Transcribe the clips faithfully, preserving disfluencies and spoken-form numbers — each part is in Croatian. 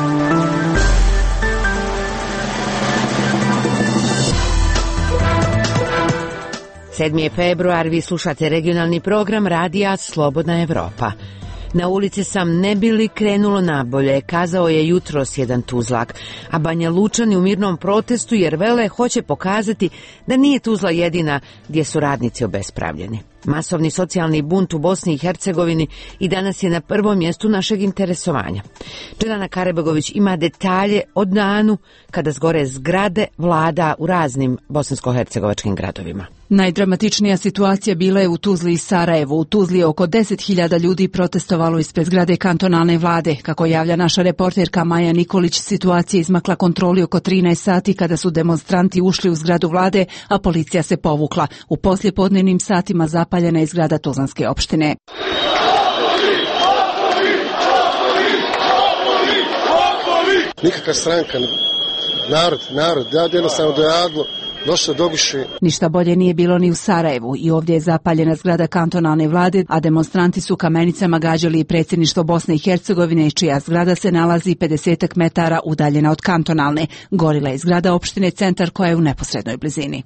sedmi je februar, vi slušate regionalni program radija Slobodna Evropa. Na ulici sam ne bi li krenulo nabolje, kazao je jutros jedan Tuzlak, a Banja Lučani u mirnom protestu jer vele hoće pokazati da nije Tuzla jedina gdje su radnici obespravljeni. Masovni socijalni bunt u Bosni i Hercegovini i danas je na prvom mjestu našeg interesovanja. Dženana Karebegović ima detalje o danu kada zgore zgrade vlada u raznim bosansko-hercegovačkim gradovima. Najdramatičnija situacija bila je u Tuzli i Sarajevu. U Tuzli je oko deset hiljada ljudi protestovalo ispred zgrade kantonalne vlade. Kako javlja naša reporterka Maja Nikolić, situacija izmakla kontroli oko trinaest sati kada su demonstranti ušli u zgradu vlade, a policija se povukla. U poslijepodnevnim satima zapaljena je zgrada Tuzlanske opštine. Nikakva stranka, narod, narod, ja jednostavno dojadlo. Došlo do više. Ništa bolje nije bilo ni u Sarajevu i ovdje je zapaljena zgrada kantonalne vlade, a demonstranti su kamenicama gađali i predsjedništvo Bosne i Hercegovine, čija zgrada se nalazi pedeset metara udaljena od kantonalne. Gorila je zgrada opštine Centar koja je u neposrednoj blizini.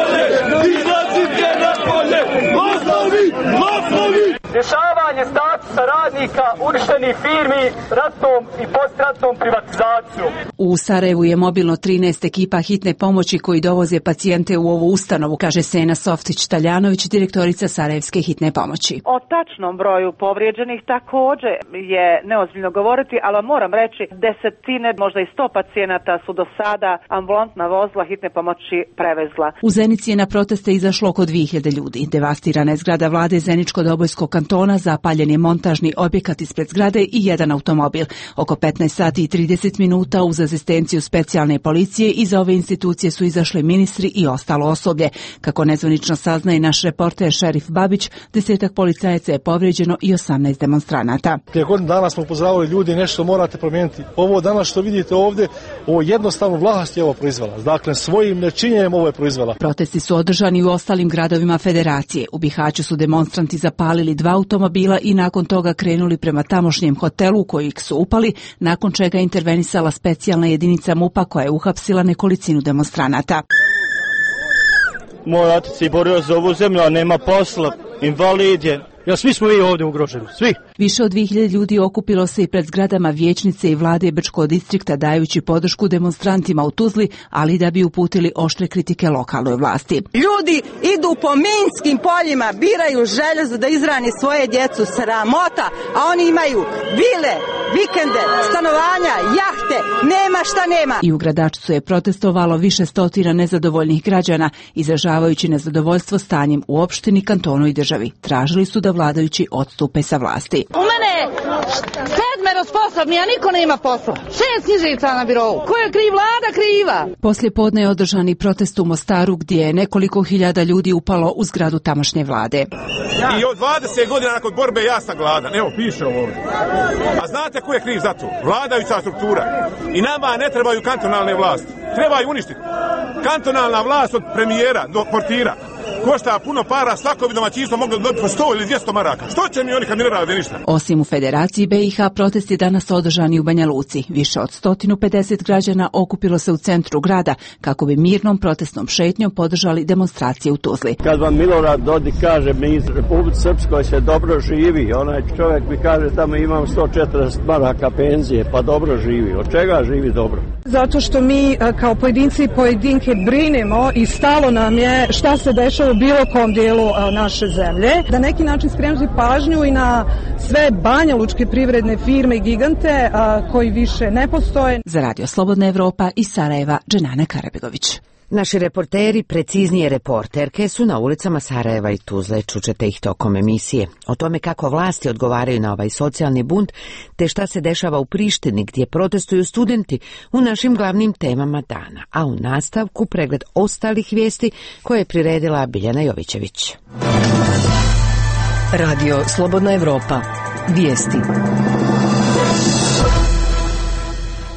Rješavanje statusa radnika uništenih firmi ratnom i postratnom privatizacijom. U Sarajevu je mobilno trinaest ekipa hitne pomoći koji dovoze pacijente u ovu ustanovu, kaže Sena Softić-Taljanović, direktorica Sarajevske hitne pomoći. O tačnom broju povrijeđenih također je neozbiljno govoriti, ali moram reći desetine, možda i sto pacijenata su do sada ambulantna vozila hitne pomoći prevezla. U Zenici je na proteste izašlo oko dvije hiljade ljudi. Devastirana je zgrada vlade Zeničko-Dobojskog kantona, zapaljen je montažni objekat ispred zgrade i jedan automobil. Oko petnaest sati i trideset minuta uz asistenciju specijalne policije iz ove institucije su izašli ministri i ostalo osoblje. Kako nezvanično saznaje naš reporter Šerif Babić, desetak policajaca je povrijeđeno i osamnaest demonstranata. Prije godinu dana smo upozoravali ljudi, nešto morate promijeniti. Ovo danas što vidite ovdje, ovo jednostavno vlast je ovo proizvela. Dakle, svojim nečinjenjem ovo je proizvela. Protesti su održani u ostalim gradovima federacije. U Bihaću su demonstranti zapalili dva automobila i nakon toga krenuli prema tamošnjem hotelu u kojeg su upali, nakon čega je intervenisala specijalna jedinica MUP-a koja je uhapsila nekolicinu demonstranata. Moj otac je borio za ovu zemlju, a nema posla, invalid je. Ja, svi smo mi ovdje ugroženi, svi. Više od dvije hiljade ljudi okupilo se i pred zgradama vijećnice i vlade Brčkog distrikta dajući podršku demonstrantima u Tuzli, ali da bi uputili oštre kritike lokalnoj vlasti. Ljudi idu po minskim poljima, biraju željezo da izrani svoje djecu, sramota, a oni imaju vile, vikende, stanovanja, jahte, nema šta nema. I u Gradačcu je protestovalo više stotina nezadovoljnih građana, izražavajući nezadovoljstvo stanjem u opštini, kantonu i državi. Tražili su da vladajući odstupe sa vlasti. U mene je sedmero sposobni, a niko nema posla. Šest knjižica na birovu. Ko je kriv? Vlada kriva. Poslije podne je održani protest u Mostaru gdje je nekoliko hiljada ljudi upalo u zgradu tamošnje vlade. I od dvadeset godina nakon borbe ja sam gladan. Evo, piše ovo. A znate ko je kriv za to? Vladajuća struktura. I nama ne trebaju kantonalne vlasti. Treba ih uništiti. Kantonalna vlast od premijera do portira košta puno para, svako bi domaćinstvo moglo dobiti po sto ili dvjesto maraka. Što će mi oni kad mi ne rade ništa? Osim u Federaciji B i H, protest je danas održan i u Banja Luci. Više od sto pedeset građana okupilo se u centru grada kako bi mirnom protestnom šetnjom podržali demonstracije u Tuzli. Kad vam Milorad Dodik kaže mi iz Republike Srpskoj se dobro živi, onaj čovjek mi kaže tamo imam sto četrdeset maraka penzije, pa dobro živi. Od čega živi dobro? Zato što mi kao pojedinci i pojedinke brinemo i stalo nam je šta se dešava u bilo kom dijelu naše zemlje. Da neki način skrenuti pažnju i na sve banjalučke privredne firme i gigante a, koji više ne postoje. Za Radio Slobodna Evropa iz Sarajeva, Dženana Karebegović. Naši reporteri, preciznije reporterke, su na ulicama Sarajeva i Tuzle, čućete ih tokom emisije. O tome kako vlasti odgovaraju na ovaj socijalni bunt, te šta se dešava u Prištini gdje protestuju studenti u našim glavnim temama dana. A u nastavku pregled ostalih vijesti koje je priredila Biljana Jovićević. Radio Slobodna Evropa. Vijesti.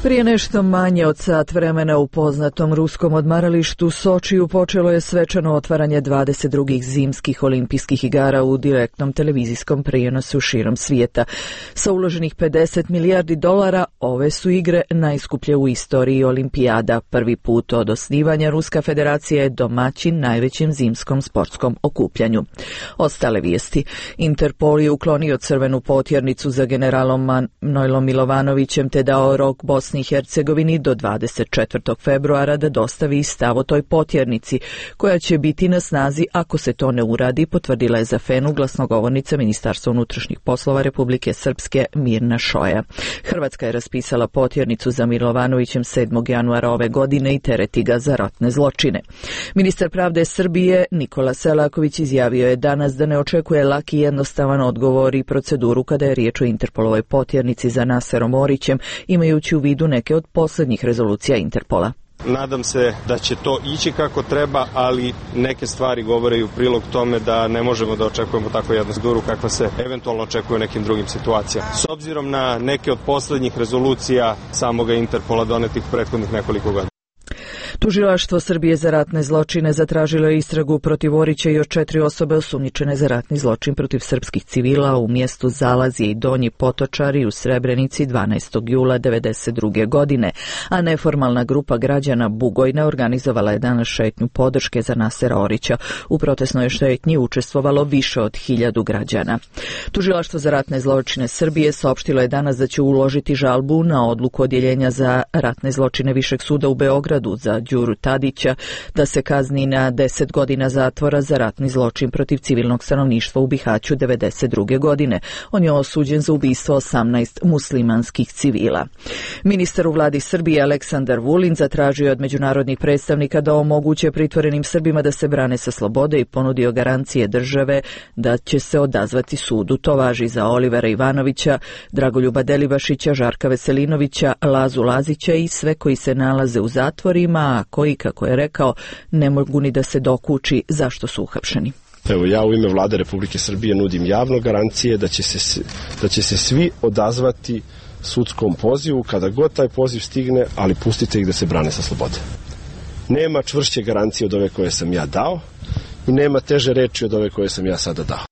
Prije nešto manje od sat vremena u poznatom ruskom odmaralištu Sočiju počelo je svečano otvaranje dvadeset drugih zimskih olimpijskih igara u direktnom televizijskom prijenosu širom svijeta. Sa uloženih pedeset milijardi dolara, ove su igre najskuplje u istoriji olimpijada. Prvi put od osnivanja Ruska federacija je domaćin najvećem zimskom sportskom okupljanju. Ostale vijesti. Interpol je uklonio crvenu potjernicu za generalom Manojlom Milovanovićem te dao rok Bosni i Hercegovini do dvadeset četvrtog februara da dostavi stav o toj potjernici, koja će biti na snazi ako se to ne uradi, potvrdila je za F E N-u glasnogovornica Ministarstva unutrašnjih poslova Republike Srpske Mirna Šoja. Hrvatska je raspisala potjernicu za Milovanovićem sedmog januara ove godine i tereti ga za ratne zločine. Ministar pravde Srbije Nikola Selaković izjavio je danas da ne očekuje lak i jednostavan odgovor i proceduru kada je riječ o Interpolovoj potjernici za Naserom Orićem, imajući u vidu neke od posljednjih rezolucija Interpola. Nadam se da će to ići kako treba, ali neke stvari govore u prilog tome da ne možemo da očekujemo tako jednu proceduru kakva se eventualno očekuje u nekim drugim situacijama. S obzirom na neke od posljednjih rezolucija samoga Interpola donetih prethodnih nekoliko godina. Tužilaštvo Srbije za ratne zločine zatražilo je istragu protiv Orića i još četiri osobe osumnjičene za ratni zločin protiv srpskih civila u mjestu Zalazije i Donji Potočari u Srebrenici dvanaestog jula devedeset druge godine, a neformalna grupa građana Bugojna organizovala je danas šetnju podrške za Nasera Orića. U protestnoj šetnji učestvovalo više od hiljadu građana. Tužilaštvo za ratne zločine Srbije saopštilo je danas da će uložiti žalbu na odluku odjeljenja za ratne zločine Višeg suda u Beogradu za Đuru Tadića da se kazni na deset godina zatvora za ratni zločin protiv civilnog stanovništva u Bihaću devedeset druge godine. On je osuđen za ubistvo osamnaest muslimanskih civila. Ministar u vladi Srbije Aleksandar Vulin zatražio od međunarodnih predstavnika da omoguće pritvorenim Srbima da se brane sa slobode i ponudio garancije države da će se odazvati sudu. To važi za Olivera Ivanovića, Dragoljuba Delibašića, Žarka Veselinovića, Lazu Lazića i sve koji se nalaze u zatvorima, a koji, kako je rekao, ne mogu ni da se dokuči zašto su uhapšeni. Evo, ja u ime Vlade Republike Srbije nudim javno garancije da će se, da će se svi odazvati sudskom pozivu kada god taj poziv stigne, ali pustite ih da se brane sa slobode. Nema čvršće garancije od ove koje sam ja dao i nema teže reči od ove koje sam ja sada dao.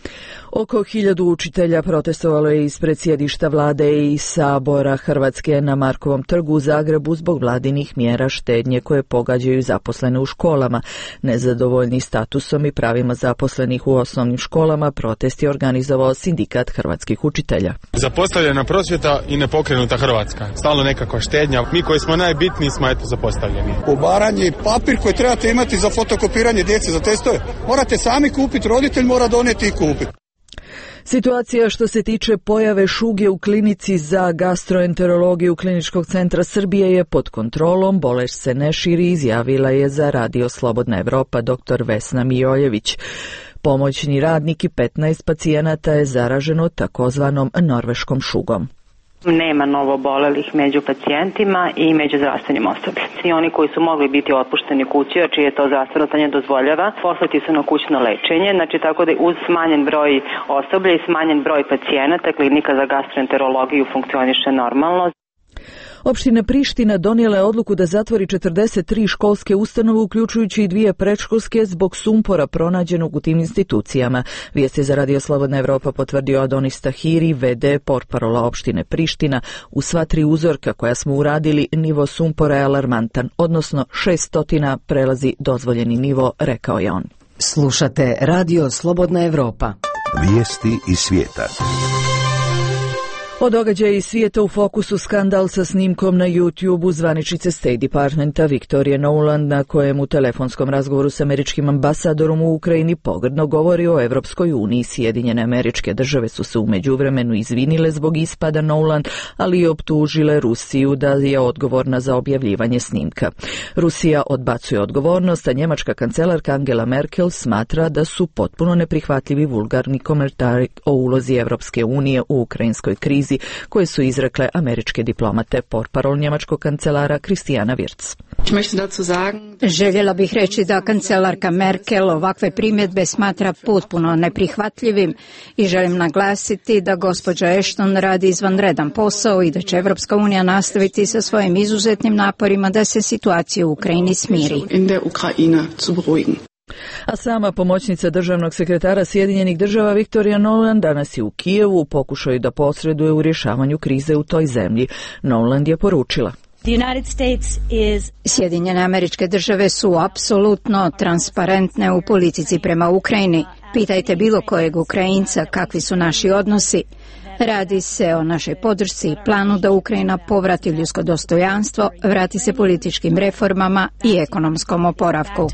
Oko hiljadu učitelja protestovalo je ispred sjedišta vlade i Sabora Hrvatske na Markovom trgu u Zagrebu zbog vladinih mjera štednje koje pogađaju zaposlene u školama. Nezadovoljni statusom i pravima zaposlenih u osnovnim školama protest je organizovao Sindikat hrvatskih učitelja. Zapostavljena prosvjeta i nepokrenuta Hrvatska. Stalno nekakva štednja. Mi koji smo najbitniji smo eto zapostavljeni. Ubaranje i papir koji trebate imati za fotokopiranje djece za testove. Morate sami kupiti, roditelj mora donijeti i kupiti. Situacija što se tiče pojave šuge u klinici za gastroenterologiju Kliničkog centra Srbije je pod kontrolom, bolest se ne širi, izjavila je za Radio Slobodna Evropa dr. Vesna Mijoljević. Pomoćni radnik i petnaest pacijenata je zaraženo takozvanom norveškom šugom. Nema novobolelih među pacijentima i među zdravstvenim osobljem. Svi oni koji su mogli biti otpušteni kući, a čije to zdravstveno stanje dozvoljava, poslati su na kućno lečenje, znači tako da uz smanjen broj osoblja i smanjen broj pacijenata, klinika za gastroenterologiju funkcioniše normalno. Opština Priština donijela je odluku da zatvori četrdeset tri školske ustanove, uključujući i dvije predškolske, zbog sumpora pronađenog u tim institucijama. Vijest je za Radio Slobodna Evropa potvrdio Adonis Tahiri, ve de portparola opštine Priština. U sva tri uzorka koja smo uradili, nivo sumpora je alarmantan, odnosno šesto prelazi dozvoljeni nivo, rekao je on. Slušate Radio Slobodna Evropa. Vijesti iz svijeta. O događaju iz svijeta u fokusu skandal sa snimkom na YouTube-u zvaničnice State Departmenta Victoria Nuland, na kojem u telefonskom razgovoru s američkim ambasadorom u Ukrajini pogrdno govori o Evropskoj uniji. Sjedinjene Američke Države su se u međuvremenu izvinile zbog ispada Nuland, ali i optužile Rusiju da je odgovorna za objavljivanje snimka. Rusija odbacuje odgovornost, a njemačka kancelarka Angela Merkel smatra da su potpuno neprihvatljivi vulgarni komentari o ulozi Evropske unije u ukrajinskoj krizi, krizi koje su izrekle američke diplomate, portparol njemačkog kancelara Christiana Wirtz. Željela bih reći da kancelarka Merkel ovakve primjedbe smatra potpuno neprihvatljivim i želim naglasiti da gospođa Ashton radi izvanredan posao i da će Evropska unija nastaviti sa svojim izuzetnim naporima da se situacija u Ukrajini smiri. A sama pomoćnica državnog sekretara Sjedinjenih država Victoria Nuland danas je u Kijevu u pokušaju da posreduje u rješavanju krize u toj zemlji. Nuland je poručila: Sjedinjene Američke Države su apsolutno transparentne u politici prema Ukrajini. Pitajte bilo kojeg Ukrajinca kakvi su naši odnosi. Radi se o našoj podršci i planu da Ukrajina povrati ljudsko dostojanstvo, vrati se političkim reformama i ekonomskom oporavku.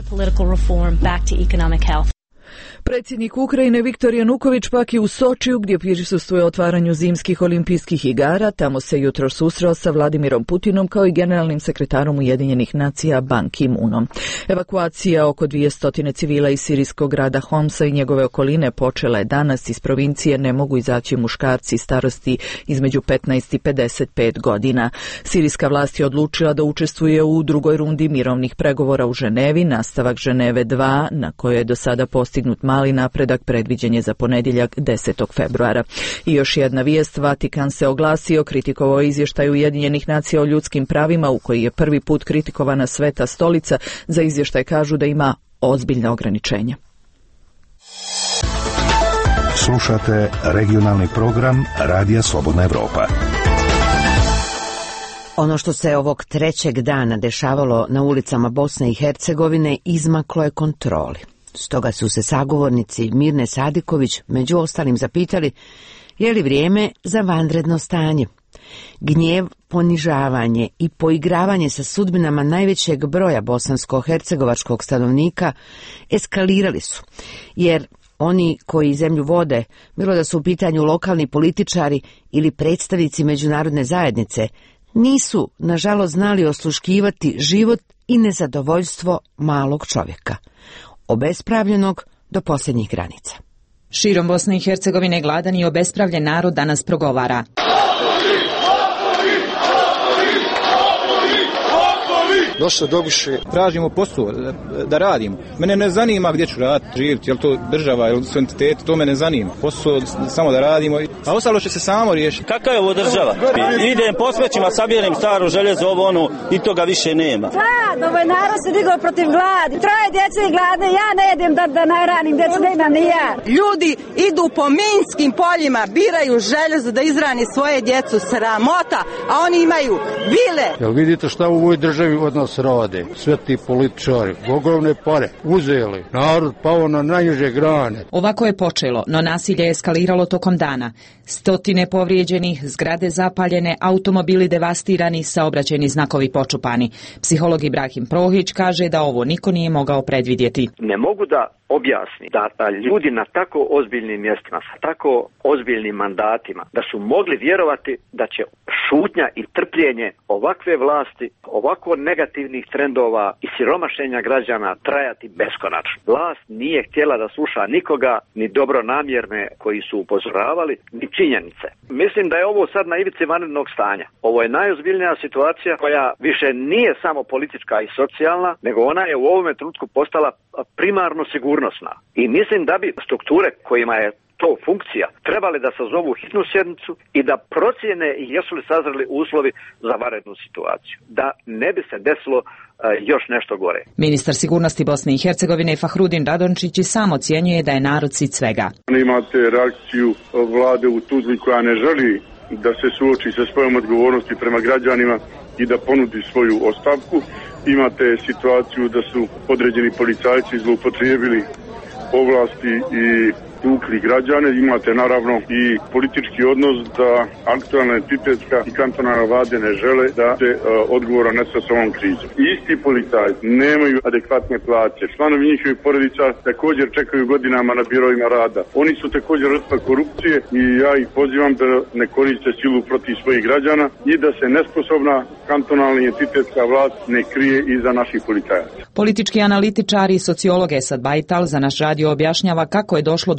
Predsjednik Ukrajine Viktor Januković pak je u Sočiju gdje prisustvuje otvaranju zimskih olimpijskih igara. Tamo se jutro susreo sa Vladimirom Putinom kao i generalnim sekretarom Ujedinjenih nacija Ban Ki-moonom. Evakuacija oko dvjesto civila iz sirijskog grada Homsa i njegove okoline počela je danas. Iz provincije ne mogu izaći muškarci starosti između petnaest i pedeset pet godina. Sirijska vlast je odlučila da učestvuje u drugoj rundi mirovnih pregovora u Ženevi. Nastavak Ženeve dva, na kojoj je do sada postignut mali napredak, predviđen je za ponedjeljak desetog februara. I još jedna vijest, Vatikan se oglasio, kritikovao izvještaj Ujedinjenih nacija o ljudskim pravima u koji je prvi put kritikovana Sveta stolica. Za izvještaj kažu da ima ozbiljna ograničenja. Slušate regionalni program Radija Slobodna Evropa. Ono što se ovog trećeg dana dešavalo na ulicama Bosne i Hercegovine izmaklo je kontroli. Stoga su se sagovornici Mirne Sadiković među ostalim zapitali je li vrijeme za vanredno stanje. Gnjev, ponižavanje i poigravanje sa sudbinama najvećeg broja bosansko-hercegovačkog stanovnika eskalirali su, jer oni koji zemlju vode, bilo da su u pitanju lokalni političari ili predstavnici međunarodne zajednice, nisu, nažalost, znali osluškivati život i nezadovoljstvo malog čovjeka, obespravljenog do posljednjih granica. Širom Bosne i Hercegovine gladan i obespravljen narod danas progovara. Došli dobiše, tražimo posao da, da radimo. Mene ne zanima gdje ću raditi, živjeti, je li to država, je li to entitet, to me ne zanima. Posao samo da radimo, a ostalo će se samo riješiti. Kakva je ovo država? Idem po svećima, sabijenim staro željezo, ovo ono, i toga više nema. Glad, ovaj narod se digao protiv gladi. Troje djece je gladne, ja ne jedem da, da najranim, djecu ne imam ni ja. Ljudi idu po minskim poljima, biraju željezo da izrani svoje djecu, sramota, a oni imaju vile. Jel vidite šta u ovoj državi od nas rade? Sve ti političari, ogromne pare, uzeli, narod pao na najniže grane. Ovako je počelo, no nasilje je eskaliralo tokom dana. Stotine povrijeđenih, zgrade zapaljene, automobili devastirani, saobraćajni znakovi počupani. Psiholog Ibrahim Prohić kaže da ovo niko nije mogao predvidjeti. Ne mogu da objasni da, da ljudi na tako ozbiljnim mjestima, sa tako ozbiljnim mandatima, da su mogli vjerovati da će šutnja i trpljenje ovakve vlasti, ovako negativnih trendova i siromašenja građana trajati beskonačno. Vlast nije htjela da sluša nikoga, ni dobronamjerne koji su upozoravali, ni činjenice. Mislim da je ovo sad na ivici vanrednog stanja. Ovo je najozbiljnija situacija koja više nije samo politička i socijalna, nego ona je u ovome trenutku postala primarno sigurnosna. I mislim da bi strukture kojima je to funkcija trebali da sazovu hitnu sjednicu i da procijene jesu li sazreli uslovi za vanrednu situaciju. Da ne bi se desilo uh, još nešto gore. Ministar sigurnosti Bosne i Hercegovine Fahrudin Radončić i sam ocjenjuje da je narod sit svega. Imate reakciju vlade u Tuzli koja ne želi da se suoči sa svojom odgovornosti prema građanima i da ponudi svoju ostavku. Imate situaciju da su određeni policajci zloupotrijebili ovlasti i tukli građane. Imate naravno i politički odnos da aktualna entitetska i kantonalna vlade ne žele da se uh, odgovora nese s ovom krizom. Isti policajci nemaju adekvatne plaće. Članovi njihovih porodica također čekaju godinama na birovima rada. Oni su također žrtva korupcije i ja ih pozivam da ne koriste silu protiv svojih građana i da se nesposobna kantonalna i entitetska vlast ne krije iza naših policajaca. Politički analitičar i sociolog Esad Bajtal za naš radio objašnjava kako je došlo do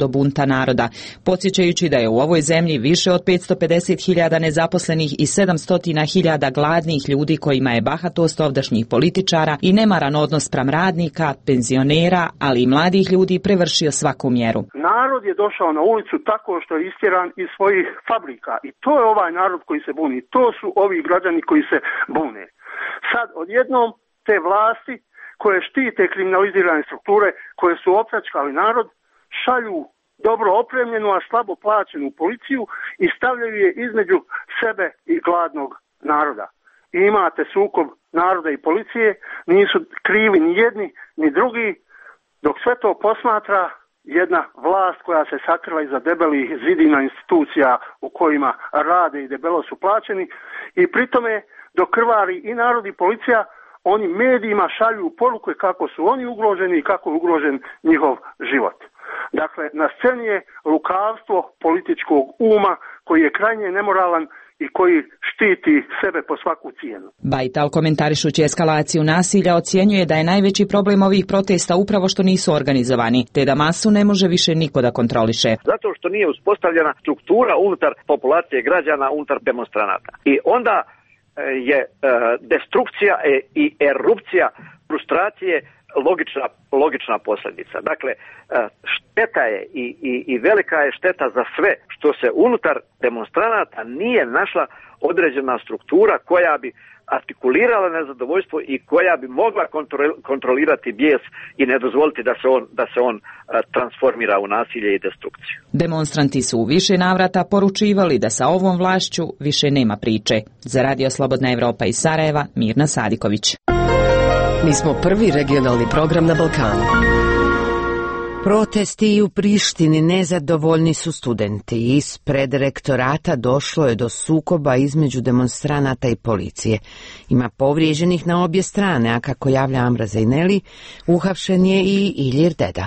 bunta naroda, podsjećajući da je u ovoj zemlji više od petsto pedeset hiljada nezaposlenih i sedamsto hiljada gladnih ljudi kojima je bahatost ovdašnjih političara i nemaran odnos spram radnika, penzionera, ali i mladih ljudi prevršio svaku mjeru. Narod je došao na ulicu tako što je istjeran iz svojih fabrika i to je ovaj narod koji se buni. To su ovi građani koji se bune. Sad odjednom te vlasti koje štite kriminalizirane strukture, koje su opljačkali narod, šalju dobro opremljenu, a slabo plaćenu policiju i stavljaju je između sebe i gladnog naroda. I imate sukob naroda i policije, nisu krivi ni jedni ni drugi, dok sve to posmatra jedna vlast koja se sakrila iza debelih zidina institucija u kojima rade i debelo su plaćeni i pritome dok krvari i narod i policija, oni medijima šalju poruke kako su oni ugroženi i kako je ugrožen njihov život. Dakle, na sceni je lukavstvo političkog uma koji je krajnje nemoralan i koji štiti sebe po svaku cijenu. Bajtal, komentarišući eskalaciju nasilja, ocjenjuje da je najveći problem ovih protesta upravo što nisu organizovani, te da masu ne može više niko da kontroliše. Zato što nije uspostavljena struktura unutar populacije građana, unutar demonstranata. I onda je destrukcija i erupcija frustracije logična, logična posljedica. Dakle, šteta je i, i, i velika je šteta za sve što se unutar demonstranata nije našla određena struktura koja bi artikulirala nezadovoljstvo i koja bi mogla kontrolirati bijes i ne dozvoliti da se on, da se on transformira u nasilje i destrukciju. Demonstranti su u više navrata poručivali da sa ovom vlašću više nema priče. Za Radio Slobodna Evropa iz Sarajeva, Mirna Sadiković. Mi smo prvi regionalni program na Balkanu. Protesti i u Prištini, nezadovoljni su studenti. Ispred rektorata došlo je do sukoba između demonstranata i policije. Ima povrijeđenih na obje strane, a kako javlja Amra Zejneli, uhapšen je i Ilir Deda.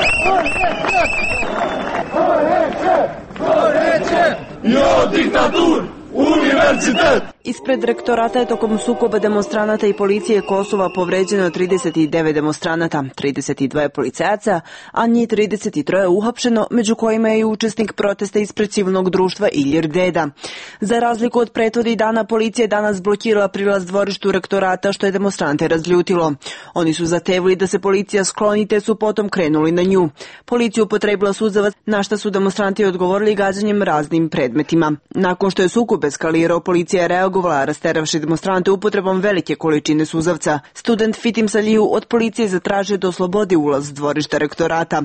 Jo, diktatur! Univerzitet! Ispred rektorata je tokom sukoba demonstranata i policije Kosova povređeno trideset devet demonstranata, trideset dva policajaca, a njih trideset tri uhapšeno, među kojima je i učesnik protesta ispred civilnog društva Ilir Deda. Za razliku od prethodnih dana, policija je danas blokirala prilaz dvorištu rektorata, što je demonstrante razljutilo. Oni su zahtevali da se policija skloni, te su potom krenuli na nju. Policiju upotrebila suzavac, na šta su demonstranti odgovorili gađanjem raznim predmetima. Nakon što je sukob eskalirao, policija je reagovala, rasteravši demonstrante upotrebom velike količine suzavca. Student Fitim Saliju od policije zatražio da oslobodi ulaz dvorišta rektorata.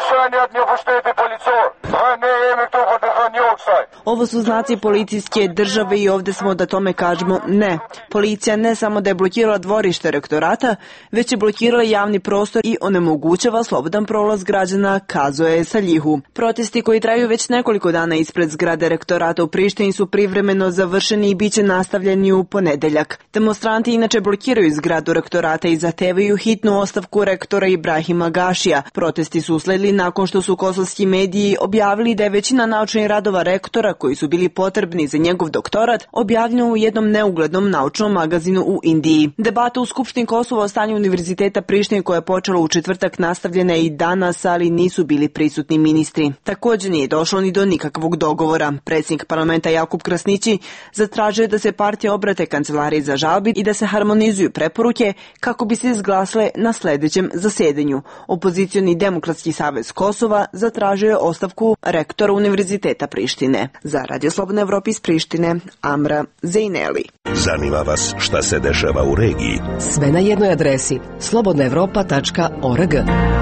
Ovo su znaci policijske države i ovdje smo da tome kažemo ne. Policija ne samo da je blokirala dvorište rektorata, već je blokirala javni prostor i onemogućava slobodan prolaz građana, kazuje je Saljihu. Protesti koji traju već nekoliko dana ispred zgrade rektorata u Prištini su privremeno završeni i bit će nastavljeni u ponedeljak. Demonstranti inače blokiraju zgradu rektorata i zahtevaju hitnu ostavku rektora Ibrahima Gašija. Protesti su usledili nakon što su kosovski mediji objavili da je većina naučnih radova rektora koji su bili potrebni za njegov doktorat objavljeno u jednom neuglednom naučnom magazinu u Indiji. Debata u Skupštini Kosova o stanju univerziteta Prištine koja je počela u četvrtak nastavljena i danas, ali nisu bili prisutni ministri. Također nije došlo ni do nikakvog dogovora. Predsjednik parlamenta Jakub Krasnići zatražio da se partije obrate kancelariji za žalbi i da se harmonizuju preporuke kako bi se izglasale na sljedećem zasjedanju. Opozicioni Demokratski savez Kosova zatražio je ostavku rektora Univerziteta Prištine. Za Radio Slobodna Evropa iz Prištine, Amra Zejneli. Zanima vas šta se dešava u regiji? Sve na jednoj adresi slobodna evropa tačka org.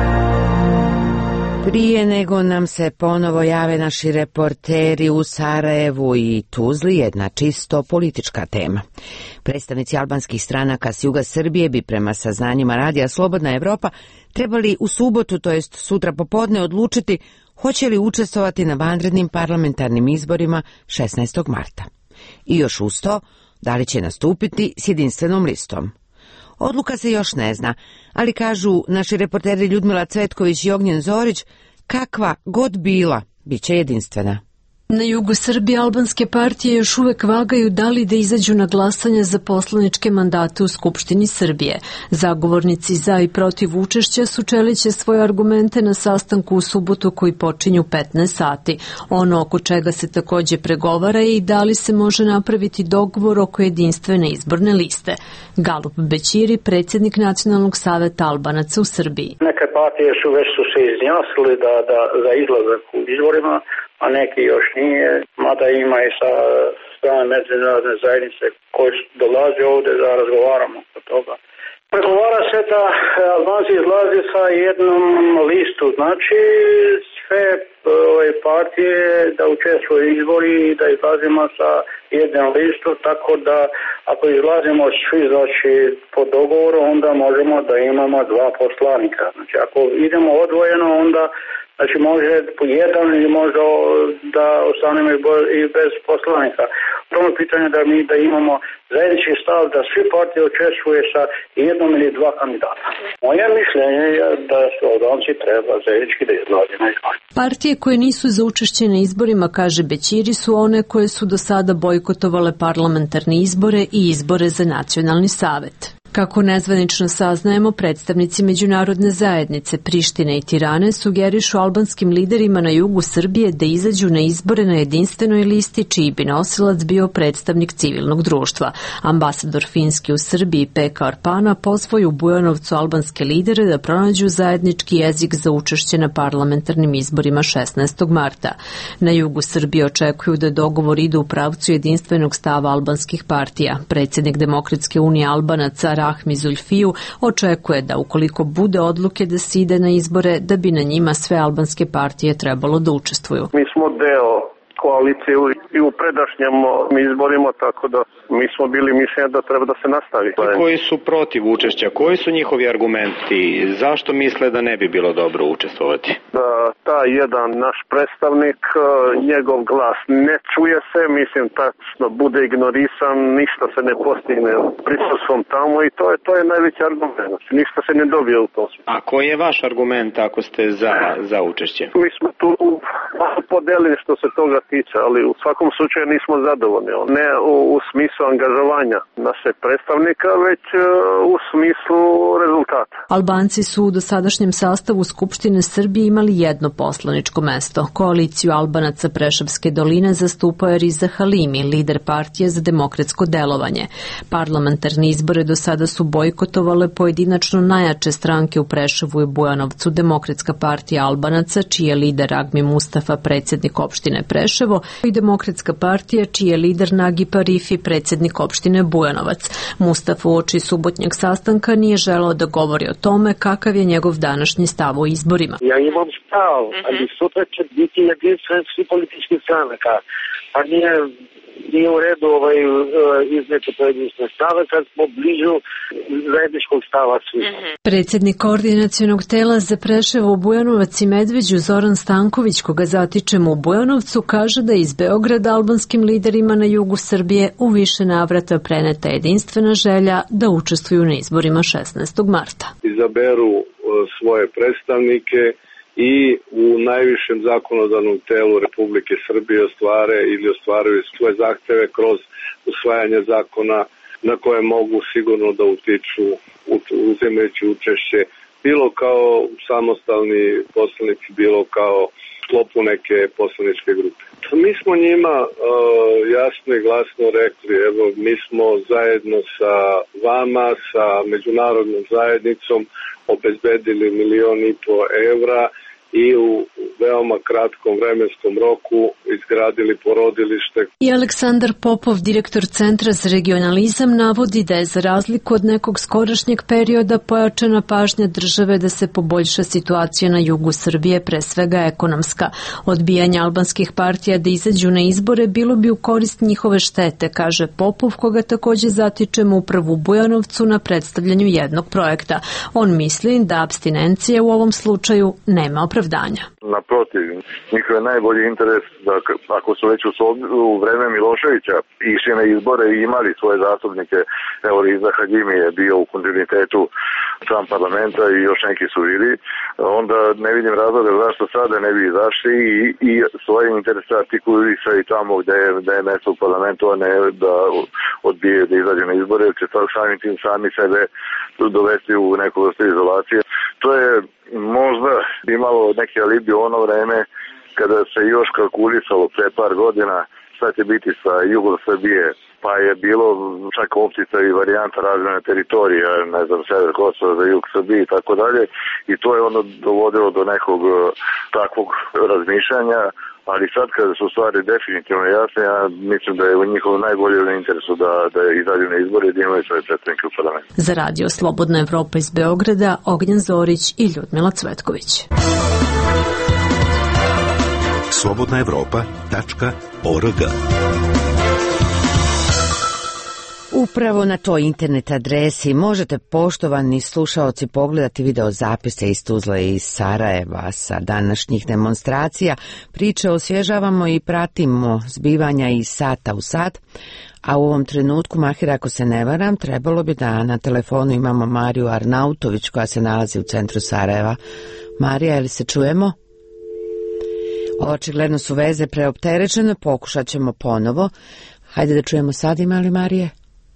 Prije nego nam se ponovo jave naši reporteri u Sarajevu i Tuzli, jedna čisto politička tema. Predstavnici albanskih stranaka s juga Srbije bi prema saznanjima Radija Slobodna Evropa trebali u subotu, to jest sutra popodne, odlučiti hoće li učestvovati na vanrednim parlamentarnim izborima šesnaestog marta. I još uz to, da li će nastupiti s jedinstvenom listom. Odluka se još ne zna, ali kažu naši reporteri Ljudmila Cvetković i Ognjen Zorić, kakva god bila, bit će jedinstvena. Na jugu Srbije albanske partije još uvek vagaju da li da izađu na glasanje za poslaničke mandate u Skupštini Srbije. Zagovornici za i protiv učešća sučeliće svoje argumente na sastanku u subotu koji počinju petnaest sati. Ono oko čega se takođe pregovara je i da li se može napraviti dogovor oko jedinstvene izborne liste. Galup Bećiri, predsjednik Nacionalnog saveta Albanaca u Srbiji. Neke partije su već su se izjasnili da, da, za izlazak u izborima, a neki još nije, mada ima i sa strane međunarodne zajednice koji dolaze ovdje da razgovaramo o toga. Pregovara se da Albanci izlaze sa jednom listu, znači sve ove partije da učestvuju u izbori i da izlazimo sa jednom listu, tako da ako izlazimo svi znači po dogovoru, onda možemo da imamo dva poslanika. Znači ako idemo odvojeno, onda znači može po jedan ili možda da ostanemo i bez poslanika. Prvo pitanje da mi da imamo zajednički stav da svi partije učestvuje sa jednom ili dva kandidata. Moje mišljenje je da su Albanci treba zajednički da izlaze na izbor. Partije koje nisu za učešće na izborima, kaže Bećiri, su one koje su do sada bojkotovale parlamentarne izbore i izbore za nacionalni savet. Kako nezvanično saznajemo, predstavnici međunarodne zajednice Prištine i Tirane sugerišu albanskim liderima na jugu Srbije da izađu na izbore na jedinstvenoj listi čiji bi nosilac bio predstavnik civilnog društva. Ambasador Finski u Srbiji Pekka Orpana pozvao u Bujanovcu albanske lidere da pronađu zajednički jezik za učešće na parlamentarnim izborima šesnaestog marta. Na jugu Srbije očekuju da dogovor ide u pravcu jedinstvenog stava albanskih partija. Predsjednik Demokratske unije Albanaca Rahmi Zulfiju očekuje da ukoliko bude odluke da se ide na izbore, da bi na njima sve albanske partije trebalo da učestvuju. Mi smo deo koalicije i u predašnjem izborima, tako da mi smo bili mišljenja da treba da se nastavi. Koji su protiv učešća? Koji su njihovi argumenti? Zašto misle da ne bi bilo dobro učestvovati? Da, taj jedan naš predstavnik, njegov glas ne čuje se, mislim tačno bude ignorisan, ništa se ne postigne prisustvom tamo i to je, to je najveći argument. Ništa se ne dobije u tom. A koji je vaš argument ako ste za, za učešće? Mi smo tu podelili što se toga tiče, ali u svakom slučaju nismo zadovoljni. Ne u, u smislu angažovanja naše predstavnika, već u smislu rezultata. Albanci su u dosadašnjem sastavu Skupštine Srbije imali jedno poslaničko mesto. Koaliciju Albanaca Preševske doline zastupao je Riza Halimi, lider partije za demokratsko delovanje. Parlamentarne izbore do sada su bojkotovale pojedinačno najjače stranke u Preševu i Bujanovcu, Demokratska partija Albanaca, čiji je lider Agmi Mustafa, predsjednik opštine Preševo, i Demokratska partija, čiji je lider Nagi Parifi, predsjednik opštine Bujanovac. Mustafa uoči subotnjeg sastanka nije želeo da govori o tome kakav je njegov današnji stav o izborima. Ja imam stav, ali sutra će biti jedinstven svi politički stranaka, a nije nije u redu ovaj, izneti pojedinstve stave kad smo bližu zajedničkog stava svima. Predsjednik koordinacionog tela za Preševo, Bujanovac i Medveđu Zoran Stanković, koga zatičemo u Bujanovcu, kaže da iz Beograda albanskim liderima na jugu Srbije u više navrata preneta jedinstvena želja da učestvuju na izborima šesnaestog marta. Izaberu svoje predstavnike i u najvišem zakonodavnom telu Republike Srbije ostvare ili ostvaruju svoje zahteve kroz usvajanje zakona na koje mogu sigurno da utiču uzimajući učešće bilo kao samostalni poslanici, bilo kao sklopu neke poslaničke grupe. Mi smo njima uh, jasno i glasno rekli, evo mi smo zajedno sa vama, sa međunarodnom zajednicom obezbedili milion i po evra i u veoma kratkom vremenskom roku izgradili porodilište. I Aleksandar Popov, direktor Centra za regionalizam, navodi da je za razliku od nekog skorašnjeg perioda pojačana pažnja države da se poboljša situacija na jugu Srbije, pre svega ekonomska. Odbijanje albanskih partija da izađu na izbore bilo bi u korist njihove štete, kaže Popov, koga takođe zatičemo upravo u Bujanovcu na predstavljanju jednog projekta. On misli da apstinencija u ovom slučaju nema opravdanja. opravdanja. Naprotiv, njihov je najbolji interes da ako su već u, u vreme Miloševića išli na izbore i imali svoje zastupnike, evo Riza Hadjimi je bio u kontinuitetu član parlamenta i još neki su bili, onda ne vidim razloga zašto sada ne bi izašli i, i svoje interese artikulisali tamo gde je, gde je mesto u parlamentu, a ne da odbije da izađe na izbore, jer će sami tim sami sebe dovesti u neku vrstu izolacije. To je možda imalo neki alibi u ono vreme kada se još kalkulisalo pre par godina šta će biti sa jugom Srbije, pa je bilo čak optica i varijanta razvojne teritorije, ne znam, sever Kosova za jug Srbije i tako dalje, i to je ono dovodilo do nekog takvog razmišljanja, ali sad kada su stvari definitivno jasne, ja mislim da je u njihovom najboljem interesu da, da izađu na izbore i da imaju svoje predstavnike u parlamentu. Za radio Slobodna Evropa iz Beograda, Ognjen Zorić i Ljudmila Cvetković. slobodna evropa tačka org. Upravo na toj internet adresi možete, poštovani slušaoci, pogledati video zapise iz Tuzle i iz Sarajeva sa današnjih demonstracija. Priče osvježavamo i pratimo zbivanja iz sata u sat, a u ovom trenutku, Mahir, ako se ne varam, trebalo bi da na telefonu imamo Mariju Arnautović koja se nalazi u centru Sarajeva. Marija, je li se čujemo? Očigledno su veze preopterećene, pokušat ćemo ponovo. Hajde da čujemo sad, ima li Marije?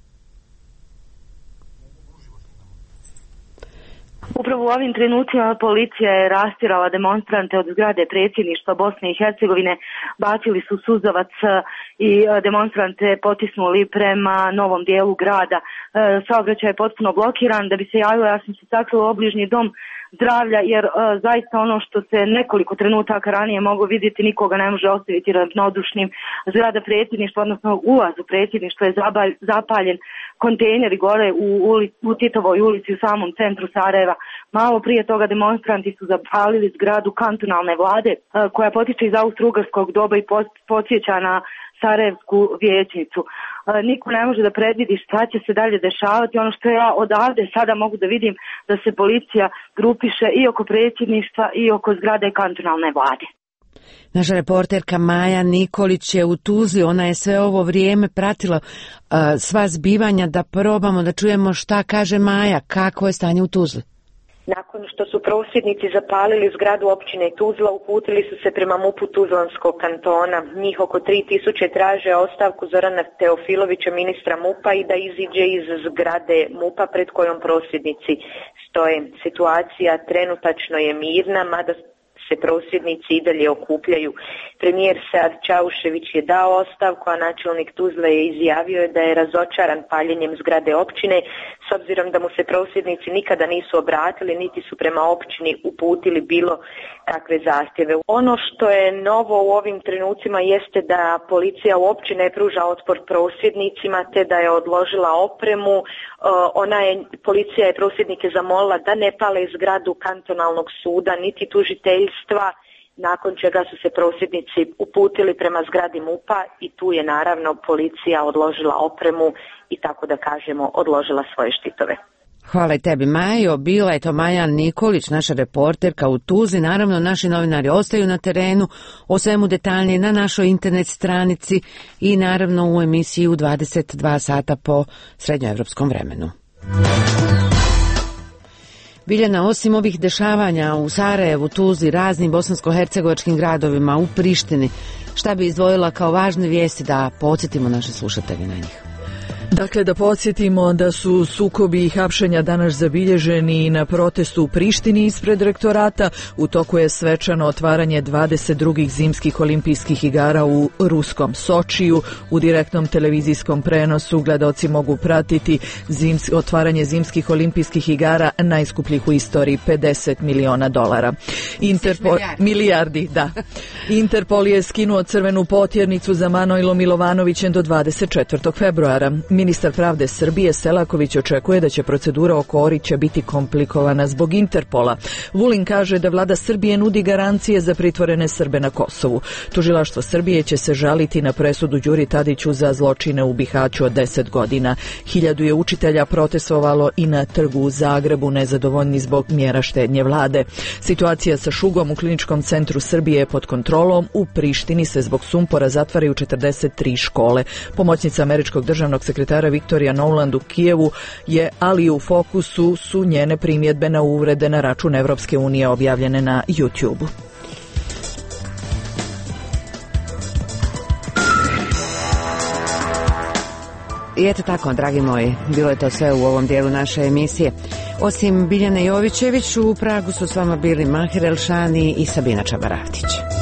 Upravo u ovim trenucima policija je rastirala demonstrante od zgrade predsjedništva Bosne i Hercegovine, bacili su suzavac i demonstrante potisnuli prema novom dijelu grada. Saobraćaj je potpuno blokiran. Da bi se javila, ja sam se sakrila u obližnji dom zdravlja, jer zaista ono što se nekoliko trenutaka ranije moglo vidjeti, nikoga ne može ostaviti ravnodušnim. Zgrada predsjedništva, odnosno ulaz u predsjedništvo je zapaljen, kontejneri gore u, uli, u Titovoj ulici u samom centru Sarajeva. Malo prije toga demonstranti su zapalili zgradu kantonalne vlade, koja potiče iz austro-ugarskog doba i podsjeća na Sarajevsku vijećnicu. Niko ne može da predvidi šta će se dalje dešavati. Ono što ja odavde sada mogu da vidim, da se policija grupiše i oko predsjedništva i oko zgrade kantonalne vlade. Naša reporterka Maja Nikolić je u Tuzli, ona je sve ovo vrijeme pratila uh, sva zbivanja, da probamo da čujemo šta kaže Maja, kako je stanje u Tuzli. Nakon što su prosvjednici zapalili zgradu općine Tuzla, uputili su se prema MUP-u Tuzlanskog kantona. Njih oko tri tisuće traže ostavku Zorana Teofilovića, ministra MUP-a, i da iziđe iz zgrade MUP-a pred kojom prosvjednici stoje. Situacija trenutačno je mirna, mada se prosvjednici i dalje okupljaju. Premijer Sead Čaušević je dao ostavku, a načelnik Tuzle je izjavio da je razočaran paljenjem zgrade općine, s obzirom da mu se prosvjednici nikada nisu obratili, niti su prema općini uputili bilo kakve zahtjeve. Ono što je novo u ovim trenucima jeste da policija uopće ne pruža otpor prosvjednicima, te da je odložila opremu. Ona je, policija je prosvjednike zamolila da ne pale zgradu kantonalnog suda, niti tužiteljstva, nakon čega su se prosvjednici uputili prema zgradi MUP-a i tu je naravno policija odložila opremu i, tako da kažemo, odložila svoje štitove. Hvala i tebi, Majo. Bila je to Maja Nikolić, naša reporterka u Tuzli. Naravno, naši novinari ostaju na terenu, o svemu detaljnije na našoj internet stranici i naravno u emisiji u dvadeset dva sata po srednjoevropskom vremenu. Biljana, osim ovih dešavanja u Sarajevu, Tuzli, raznim bosansko-hercegovačkim gradovima, u Prištini, šta bi izdvojila kao važne vijesti da podsjetimo naše slušatelje na njih? Dakle, da podsjetimo da su sukobi i hapšenja danas zabilježeni na protestu u Prištini ispred rektorata. U toku je svečano otvaranje dvadeset drugih zimskih olimpijskih igara u ruskom Sočiju. U direktnom televizijskom prenosu gledaoci mogu pratiti zims, otvaranje zimskih olimpijskih igara najskupljih u istoriji, pedeset miliona dolara. Interpol, milijardi, da. Interpol je skinuo crvenu potjernicu za Manojlom Milovanovićem do dvadeset četvrtog februara. Ministar pravde Srbije Selaković očekuje da će procedura oko Orića biti komplikovana zbog Interpola. Vulin kaže da vlada Srbije nudi garancije za pritvorene Srbe na Kosovu. Tužilaštvo Srbije će se žaliti na presudu Đuri Tadiću za zločine u Bihaću od deset godina. Hiljadu je učitelja protestovalo i na trgu u Zagrebu, nezadovoljni zbog mjera štednje vlade. Situacija sa šugom u kliničkom centru Srbije je pod kontrolom. U Prištini se zbog sumpora zatvaraju četrdeset tri škole. Pomoćnica američkog državnog sekretara Viktorija Nuland u Kijevu je, ali u fokusu su njene primjedbe na uvrede na račun Evropske unije objavljene na YouTube-u. I eto tako, dragi moji, bilo je to sve u ovom dijelu naše emisije. Osim Biljane Jovićević, u Pragu su s vama bili Mahir Elšani i Sabina Čabaravtić.